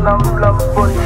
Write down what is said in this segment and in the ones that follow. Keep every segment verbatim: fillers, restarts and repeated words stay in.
na mla mponi.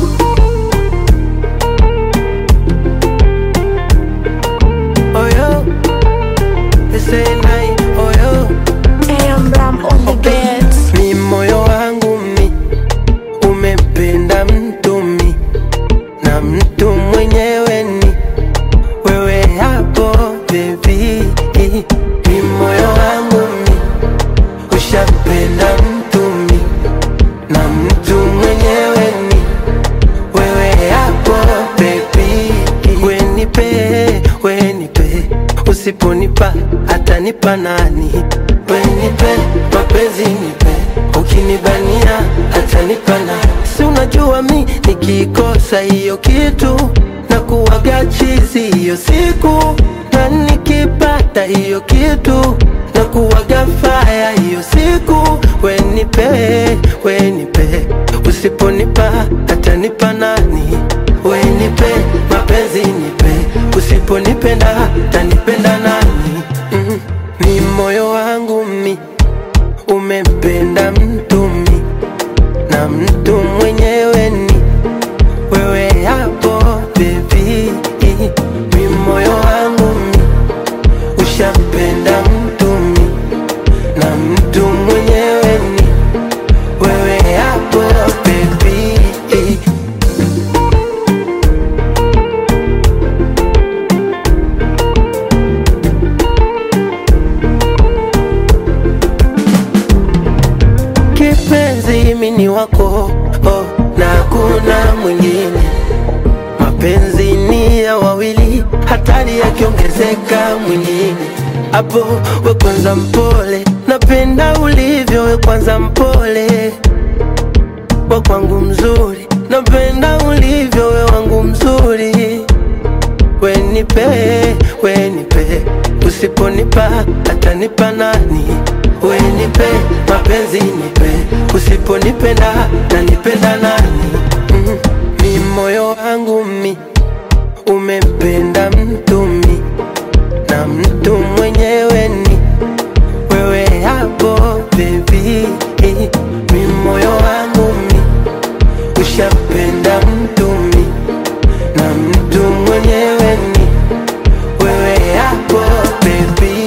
Oh yo, this ain't night, oh yo. I am Ram on the beats. Mi moyo wangu mi umependa mtu mi, na mtu mwenyewe ni wewe hapo baby. Mi moyo wangu mi ushapenda mtu mi, na mtu mwenyewe ni wewe hapo baby. Wenipe, wenipe, usiponipa atanipa nani? Wenipe, mapenzi nipe, ukinibania atanipa nani? Si unajua mi nikikosa hiyo kitu na kuwaga chizi hiyo siku, na nikipata hiyo kitu na kuwaga faya hiyo siku. Wenipe, wenipe, usiponipa atanipa nani? Wenipe, mapenzi nipe, usiponipenda atanipenda nani? mm. Mi moyo wangu mi umependa mtu mi, na mtu mwenyewe ni wewe hapo baby. Mi moyo wangu mi ushapenda mtu mi, na mtu mwenyewe ni wewe hapo baby. Kipenzi mini wako, oh, na hakuna mwingine. Mapenzi ni ya wawili, hatari yakiongezeka mwingine. Hapo we kwanza mpole, napenda ulivyo we kwanza mpole. We kwangu mzuri, napenda ulivyo we wangu mzuri. Wenipe, wenipe, usiponipa atanipa nani? Wenipe, mapenzi nipe, usiponipenda atanipenda nani? mm. Mi moyo wangu mi umependa mtu mi, na mtu mwenyewe ni wewe hapo baby. Mi moyo wangu mi ushapenda mtu mi, na mtu mwenyewe ni wewe hapo baby.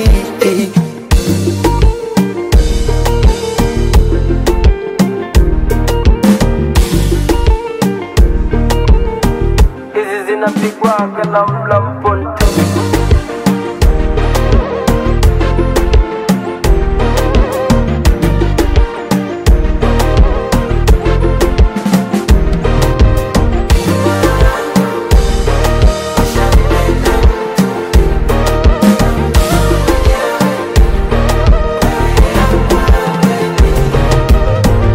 Hizi zinapigwa kana mla mponi.